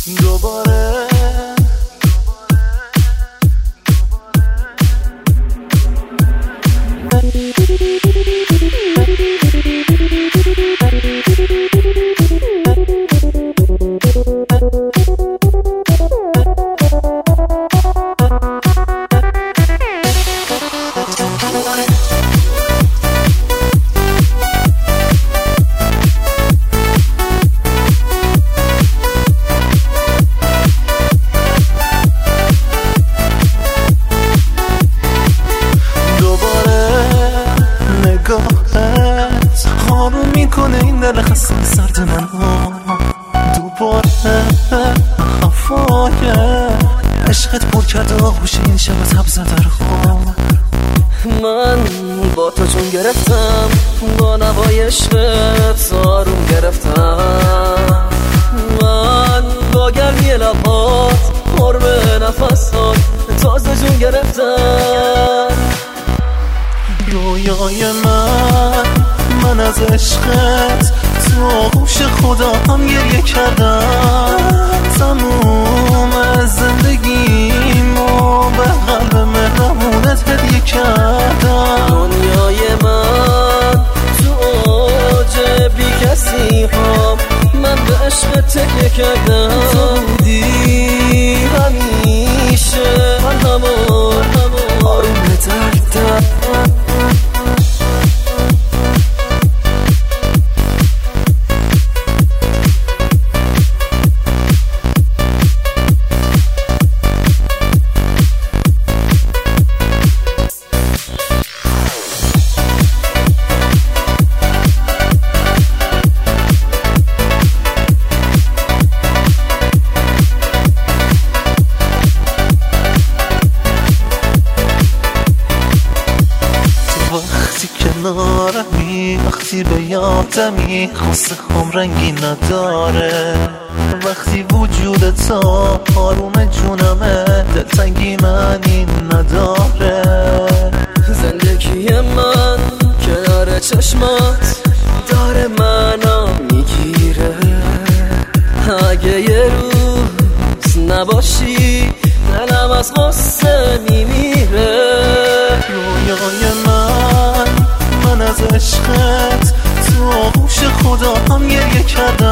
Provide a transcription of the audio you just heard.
دوباره نگاهت آروم میکنه این دل خسته سرد من دوباره هوای عشقت پر کرده آغوش این شب تب زده رو من با تو چون گرفتم با نوای عشقت آروم گرفتم من با گرمی لبات قرب نفسات تازه جون گرفتم رویای من از عشقت تو آغوش خدا هم گریه کردم تموم از زندگیمو به قلب مهربونت هدیه کردم دنیای من تو اوج بی کسی هم من به عشق تکیه کردم تو بودی همیشه من همون آروم دردم کنارمی وقتی به یادمی خسته هم رنگی نداره وقتی وجودت آروم جونمه دلتنگی معنی نداره زندگی من کنار چشمات داره منو میگیره اگه یه روز نباشی دلم از غصه میمیره رویای من از عشقت تو آغوش خدا هم گریه کردم